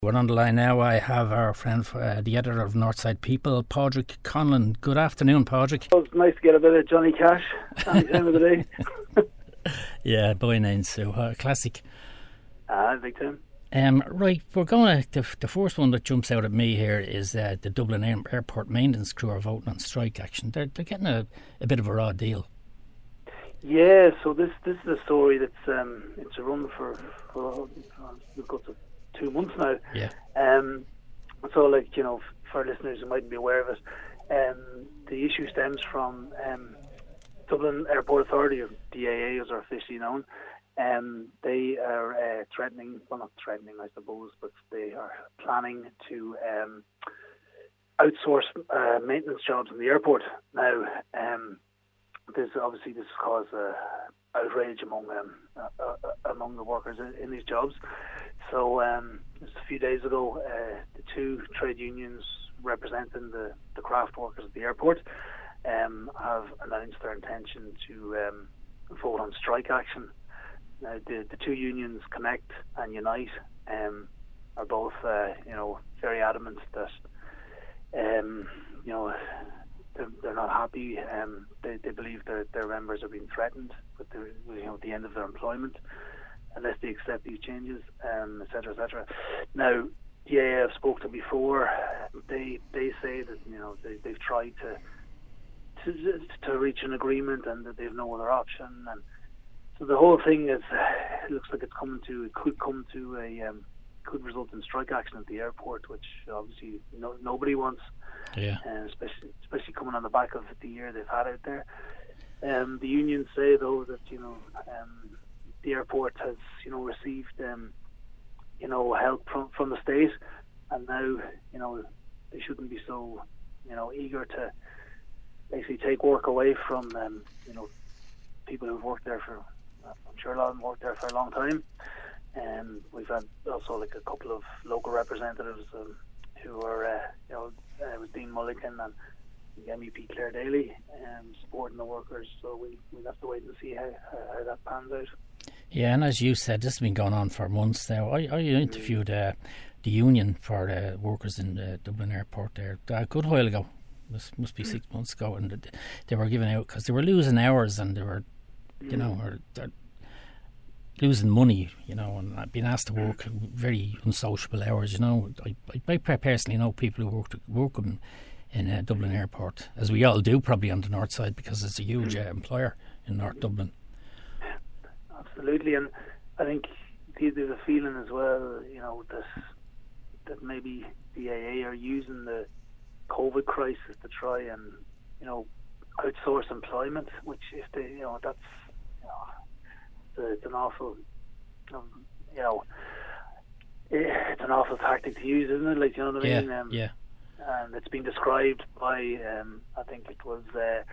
We're on the line now. I have our friend, the editor of Northside People, Padraig Conlon. Good afternoon, Padraig. Oh, it's nice to get a bit of Johnny Cash at the time of the day. Yeah, Boy Nine Sue, classic. Big time. Right, we're going to, the first one that jumps out at me here is the Dublin Airport maintenance crew are voting on strike action. They're getting a bit of a raw deal. Yeah, so this is a story that's it's a run for we've got to 2 months now. Yeah. So, like, you know, for listeners who mightn't be aware of it, the issue stems from Dublin Airport Authority, or DAA as are officially known. They are threatening, well, not threatening, I suppose, but they are planning to outsource maintenance jobs in the airport. Now, this has caused outrage among the workers in these jobs. So just a few days ago, the two trade unions representing the craft workers at the airport have announced their intention to vote on strike action. Now, the two unions, Connect and Unite, are both very adamant that they're not happy. They believe their members are being threatened with the end of their employment unless they accept these changes, etc., etc. Now, DAA I've spoke to before. They say that they've tried to reach an agreement and that they've no other option. And so the whole thing is, it looks like it could result in strike action at the airport, which obviously nobody wants. Yeah. Especially coming on the back of the year they've had out there. The unions say though that the airport has received help from the state, and now they shouldn't be so eager to basically take work away from people who've worked there for, I'm sure a lot of them worked there for a long time. We've had also like a couple of local representatives who are with Dean Mulligan and the MEP Claire Daly supporting the workers. So we'll have to wait and see how that pans out. Yeah, and as you said, this has been going on for months now. I interviewed the union for the workers in the Dublin Airport there a good while ago. This must be 6 months ago, and they were giving out because they were losing hours and they were, they're losing money, and being asked to work very unsociable hours. I personally know people who work in Dublin Airport, as we all do probably on the north side, because it's a huge employer in North Dublin. Absolutely, and I think there's a feeling as well, that maybe the AA are using the COVID crisis to try and outsource employment, which if they it's an awful it's an awful tactic to use, isn't it? Like, you know what I mean? Yeah. And it's been described by I think it was the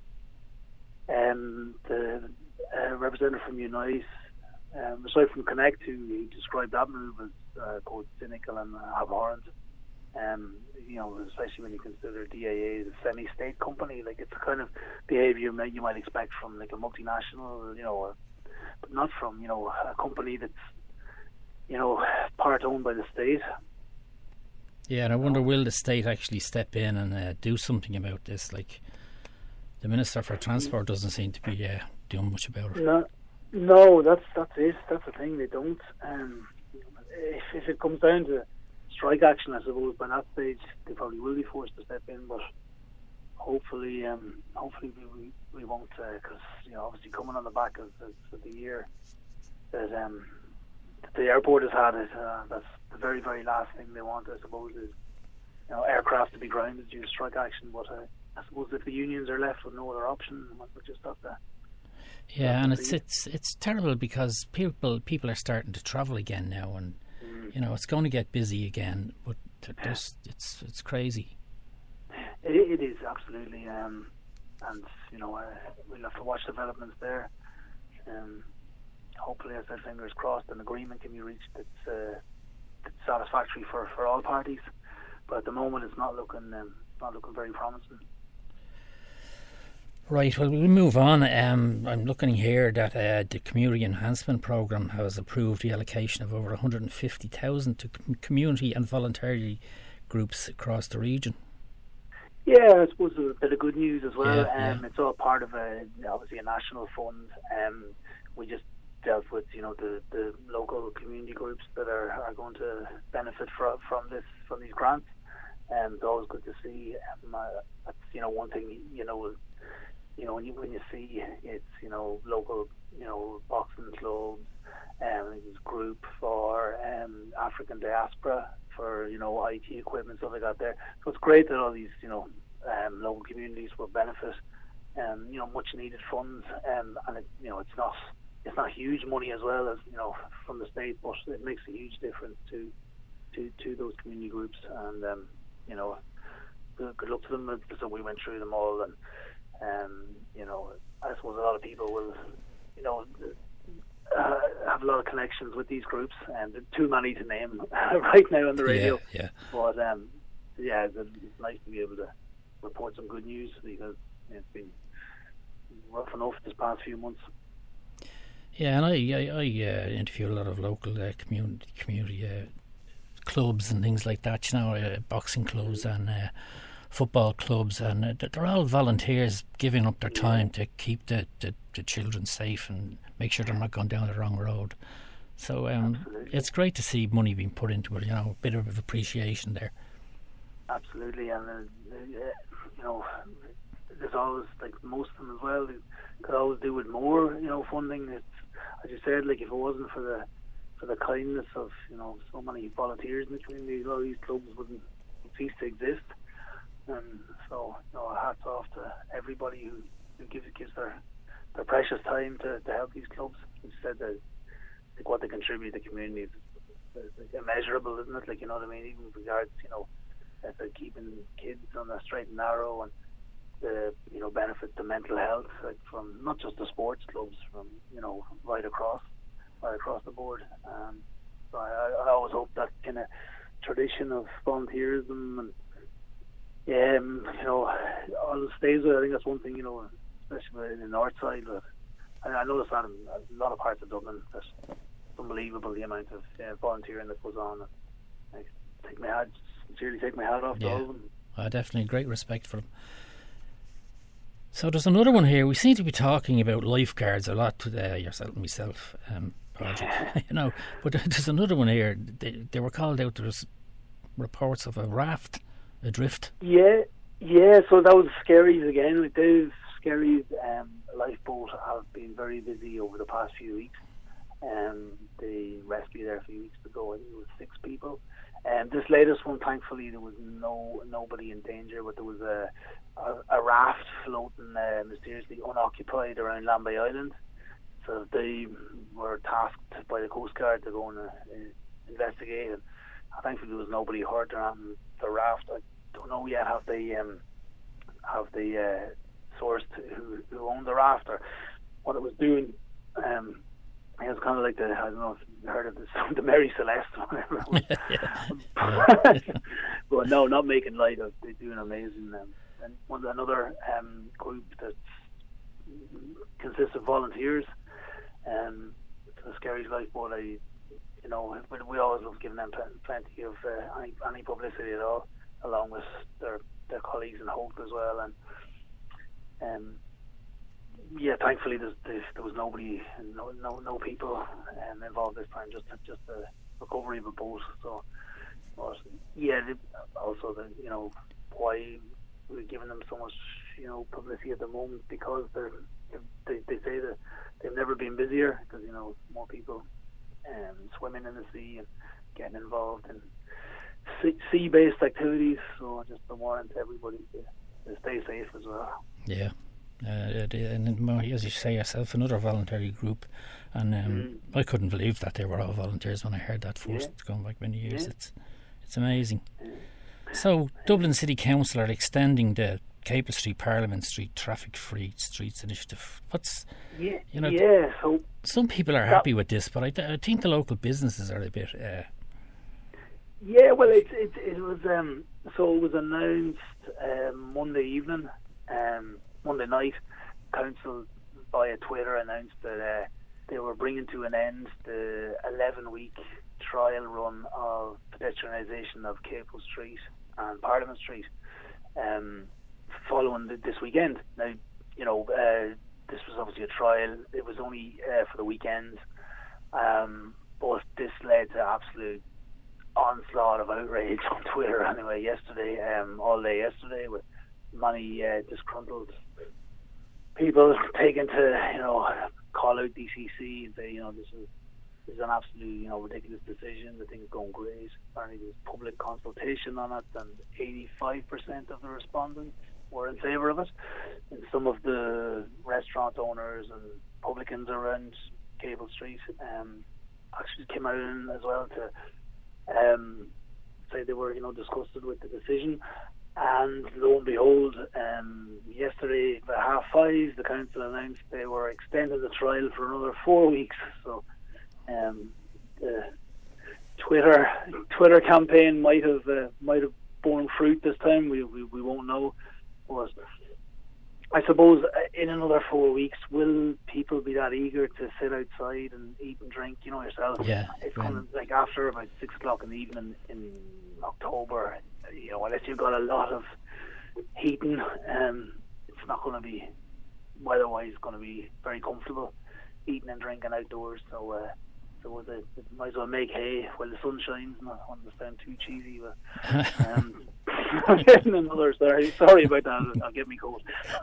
representative from Unite, aside from Connect, who described that move as both cynical and abhorrent. Especially when you consider DAA as a semi-state company, like it's the kind of behaviour you might expect from like a multinational, but not from a company that's part owned by the state. Yeah, and I wonder, will the state actually step in and do something about this? Like, the Minister for Transport doesn't seem to be doing much about it. No, that's it. That's the thing. They don't. If it comes down to strike action, I suppose by that stage they probably will be forced to step in. But hopefully we won't, because obviously coming on the back of the year that the airport has had, that's the very, very last thing they want, I suppose, is aircraft to be grounded due to strike action. But I suppose if the unions are left with no other option, we'll just have to. Yeah, and it's terrible because people are starting to travel again now, and it's going to get busy again. But it's crazy. It is absolutely, and we'll have to watch developments there. Hopefully, as I said, fingers crossed, an agreement can be reached that's satisfactory for all parties. But at the moment, it's not looking very promising. Right, well, we'll move on. I'm looking here that the Community Enhancement Programme has approved the allocation of over 150,000 to community and voluntary groups across the region. Yeah, I suppose a bit of good news as well. Yeah. It's all part of obviously a national fund. We just dealt with the local community groups that are going to benefit from these grants. It's always good to see. That's one thing when you see it's local boxing clubs, there's group for African diaspora for IT equipment, stuff like that there. So it's great that all these local communities will benefit much needed funds, and it's not huge money as well as from the state, but it makes a huge difference to those community groups, and good luck to them. So we went through them all, and I suppose a lot of people will have a lot of connections with these groups, and there are too many to name right now on the radio. Yeah. But it's nice to be able to report some good news, because it's been rough enough this past few months. Yeah, and I interview a lot of local community clubs and things like that. Boxing clubs and football clubs, and they're all volunteers giving up their time to keep the children safe and make sure they're not going down the wrong road. So it's great to see money being put into it. A bit of appreciation there. Absolutely, and there's always, like most of them as well, they could always do with more funding. It's, as you said, like if it wasn't for the kindness of so many volunteers in the community, a lot of these clubs wouldn't cease to exist. And so hats off to everybody who gives their precious time to help these clubs. As you said, that like what they contribute to the community is immeasurable, isn't it? Like, you know what I mean? Even with regards, to keeping kids on the straight and narrow, and the benefit to mental health, like from not just the sports clubs, from right across the board. So I always hope that kind of tradition of volunteerism and all stays with. I think that's one thing, especially in the north side. But I noticed that in a lot of parts of Dublin. That's unbelievable, the amount of volunteering that goes on. I sincerely take my hat off to all of them. Definitely great respect for them. So there's another one here. We seem to be talking about lifeguards a lot today, yourself and myself, project, But there's another one here. They were called out. There's reports of a raft adrift. Yeah. So that was Skerries again. Like Dave Skerries, lifeboat have been very busy over the past few weeks. They rescued there a few weeks ago. I think it was 6 people. And this latest one, thankfully, there was nobody in danger, but there was a raft floating mysteriously unoccupied around Lambay Island. So they were tasked by the Coast Guard to go and investigate. And thankfully, there was nobody hurt around the raft. I don't know yet have they sourced who owned the raft or what it was doing. It was kind of like I don't know if you heard of this, the Mary Celeste or whatever. But no, not making light of. They're doing amazing. And another group that consists of volunteers. The Skerries Lifeboat, we always love giving them plenty of any publicity at all, along with their colleagues in Hope as well. And thankfully there was nobody, no people involved this time, just the recovery of a boat. So, also why we're giving them so much publicity at the moment, because they say that they've never been busier, because more people swimming in the sea and getting involved in sea-based activities. So just the warrant to everybody to stay safe as well. Yeah. And as you say yourself, another voluntary group, and I couldn't believe that they were all volunteers when I heard that first. It's gone back many years. It's amazing. So Dublin City Council are extending the Capel Street, Parliament Street traffic-free streets initiative. So some people are happy with this, but I think the local businesses are a bit. Well, it was so it was announced Monday evening. Monday night, council via Twitter announced that they were bringing to an end the 11-week trial run of pedestrianisation of Capel Street and Parliament Street, following this weekend. Now, this was obviously a trial. It was only for the weekend, but this led to absolute onslaught of outrage on Twitter anyway yesterday, all day yesterday, with many disgruntled people taking to call out DCC and say this is an absolute ridiculous decision. The thing's going great. Apparently there's public consultation on it, and 85% of the respondents were in favour of it. And some of the restaurant owners and publicans around Capel Street actually came out as well to say they were disgusted with the decision. And lo and behold, yesterday at 5:30 the council announced they were extending the trial for another 4 weeks. So the Twitter campaign might have borne fruit this time. We won't know. But I suppose in another 4 weeks, will people be that eager to sit outside and eat and drink? Yourself. Yeah. It's coming like after about 6 o'clock in the evening in October. Unless you've got a lot of heating, it's not going to be weather-wise going to be very comfortable eating and drinking outdoors. So they might as well make hay while the sun shines. Not want to sound too cheesy, but I'm getting another. Sorry about that. I'll get me cold.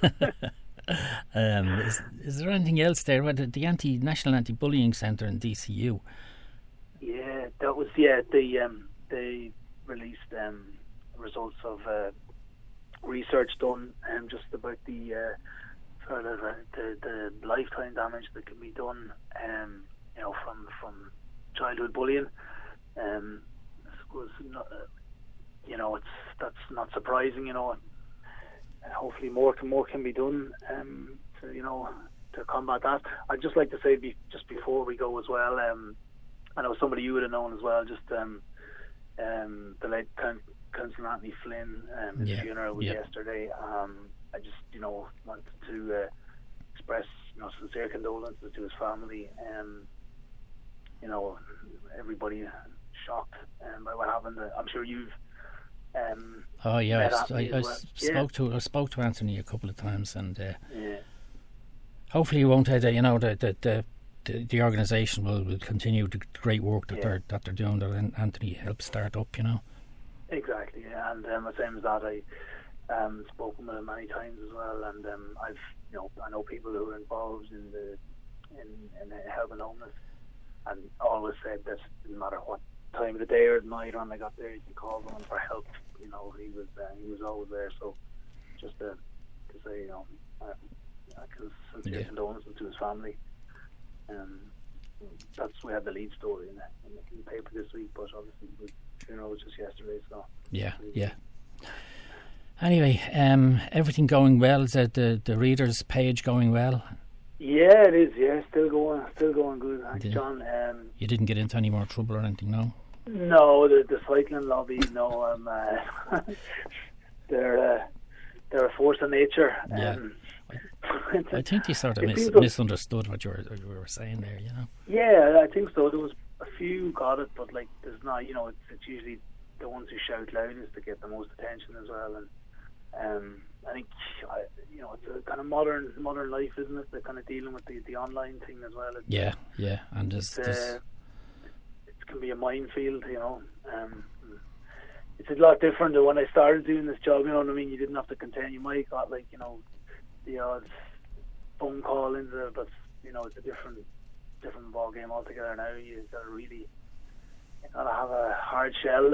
Is there anything else there? The National Anti-Bullying Centre in DCU. Yeah, that was they released results of research done just about the the lifetime damage that can be done from childhood bullying. That's not surprising. Hopefully more can be done to combat that. I'd just like to say just before we go as well, I know somebody you would have known as well, just the late Councillor Anthony Flynn, his funeral was yesterday. I just wanted to express sincere condolences to his family. Everybody shocked by what happened. I'm sure you've I spoke to Anthony a couple of times, and hopefully he won't. The organisation will continue the great work that they're doing. That Anthony helped start up. Exactly, and the same as that, I spoken with him many times as well, and I know people who are involved in helping homeless, and always said that no matter what time of the day or the night or when they got there, you can call them for help. He was always there. So just to say, I can sincere condolences to his family. We had the lead story in the paper this week, but obviously the funeral was just yesterday. So yeah. Anyway, everything going well? Is the readers page going well? Yeah, it is. Yeah, still going good. Thanks, John. You didn't get into any more trouble or anything, no? No, the cycling lobby. No, they're a force of nature. I think you sort of misunderstood what you were saying there. Yeah, I think so. There was a few got it, but there's not. It's usually the ones who shout loudest to get the most attention as well. And I think it's a kind of modern life, isn't it? They're kind of dealing with the online thing as well. And it can be a minefield. It's a lot different than when I started doing this job. You know what I mean? You didn't have to contain. You might got the odd phone call into it, but it's a different ball game altogether now. You gotta have a hard shell,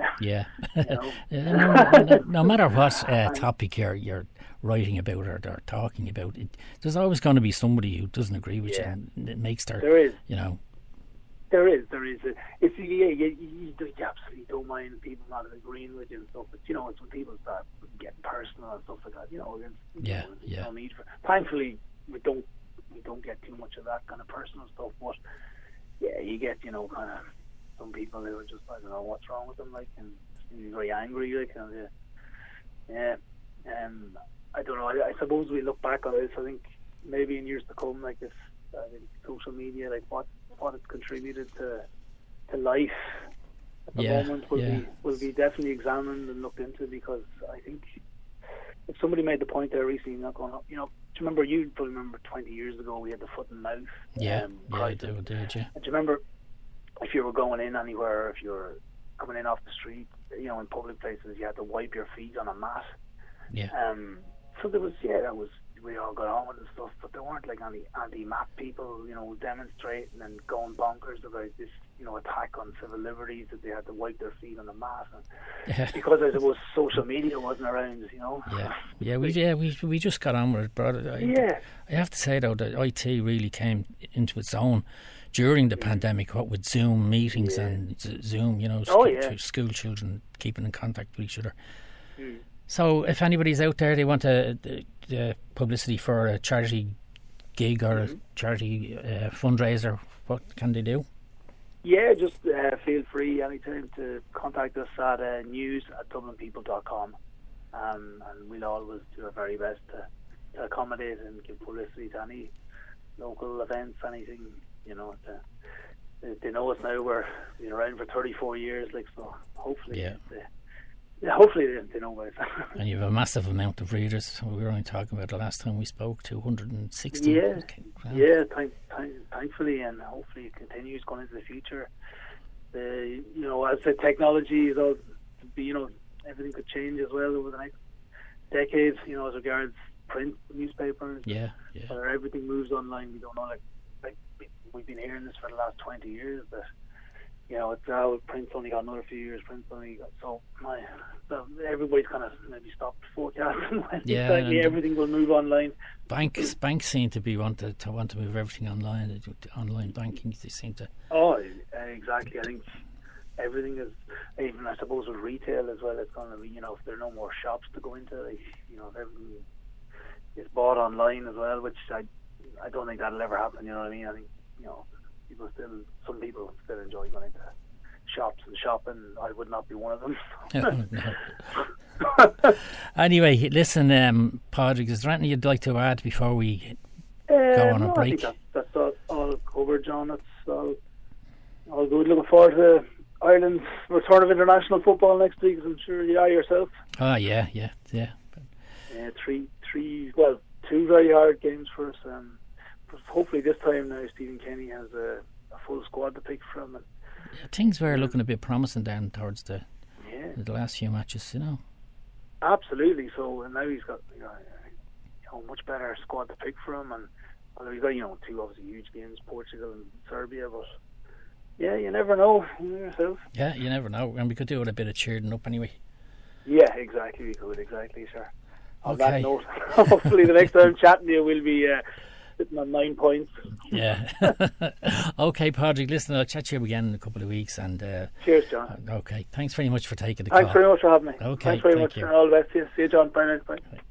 No matter what topic you're writing about or talking about, there's always going to be somebody who doesn't agree with you, and it makes there is. There is. It's you absolutely don't mind people not agreeing with you and stuff, but it's when people start getting personal and stuff like that. No need for. Thankfully, we don't get too much of that kind of personal stuff, but you get kind of some people who are just, I don't know what's wrong with them, and very angry, I don't know. I suppose we look back on this. I think maybe in years to come, like this, I think social media, like what it's contributed to life at the moment will be definitely examined and looked into, because I think if somebody made the point there recently, not going up, do you remember? You probably remember 20 years ago we had the foot and mouth. I did. Yeah. And do you remember if you were going in anywhere, if you were coming in off the street, in public places, you had to wipe your feet on a mat. Yeah. So there was, that was, we all got on with and stuff, but there weren't like any anti-mat people, demonstrating and going bonkers about this, attack on civil liberties, that they had to wipe their feet on the mat, and because as it was, social media wasn't around, we just got on with it, but I have to say though that IT really came into its own during the pandemic, what with Zoom meetings and Zoom, school children keeping in contact with each other. So if anybody's out there, they want the publicity for a charity gig or a charity fundraiser, what can they do? Yeah, just feel free anytime to contact us at news@dublinpeople.com, and we'll always do our very best to accommodate and give publicity to any local events, anything, they know us now. We've been around for 34 years, so hopefully hopefully they know about it. And you have a massive amount of readers. We were only talking about the last time we spoke, 260. Thankfully, and hopefully it continues going into the future. As I said, technology is all, everything could change as well over the next decades, as regards print newspapers. Where everything moves online. We don't know, like we've been hearing this for the last 20 years, that it's now print's only got another few years. Print's only got, so everybody's kind of maybe stopped forecasting when exactly everything will move online. Banks seem to be want to move everything online. Online banking, they seem to. Oh, exactly. I think everything is, even I suppose with retail as well. It's going to be, if there are no more shops to go into, if everything is bought online as well, which I don't think that'll ever happen. You know what I mean? I think some people still enjoy going into shops and shopping. I would not be one of them. Anyway, listen, Padraig, is there anything you'd like to add before we go on a break? I think that's all covered, John. That's all good. Looking forward to Ireland's return of international football next week, as I'm sure you are yourself. Two very hard games for us. But hopefully this time now Stephen Kenny has a full squad to pick from. And things were looking a bit promising down towards the last few matches, Absolutely. So and now he's got a much better squad to pick from, and although he's got two obviously huge games, Portugal and Serbia, but you never know yourself. Yeah, you never know, and we could do it a bit of cheering up anyway. Yeah, exactly. We could, sir. On okay. That note, hopefully the next time chatting to you will be sitting on 9 points. Yeah. Okay, Padraig, listen, I'll chat to you again in a couple of weeks. And cheers, John. Okay, thanks very much for taking the call. Thanks very much for having me. Okay, thanks very much, and all the best to you. See you, John. Bye now. Bye.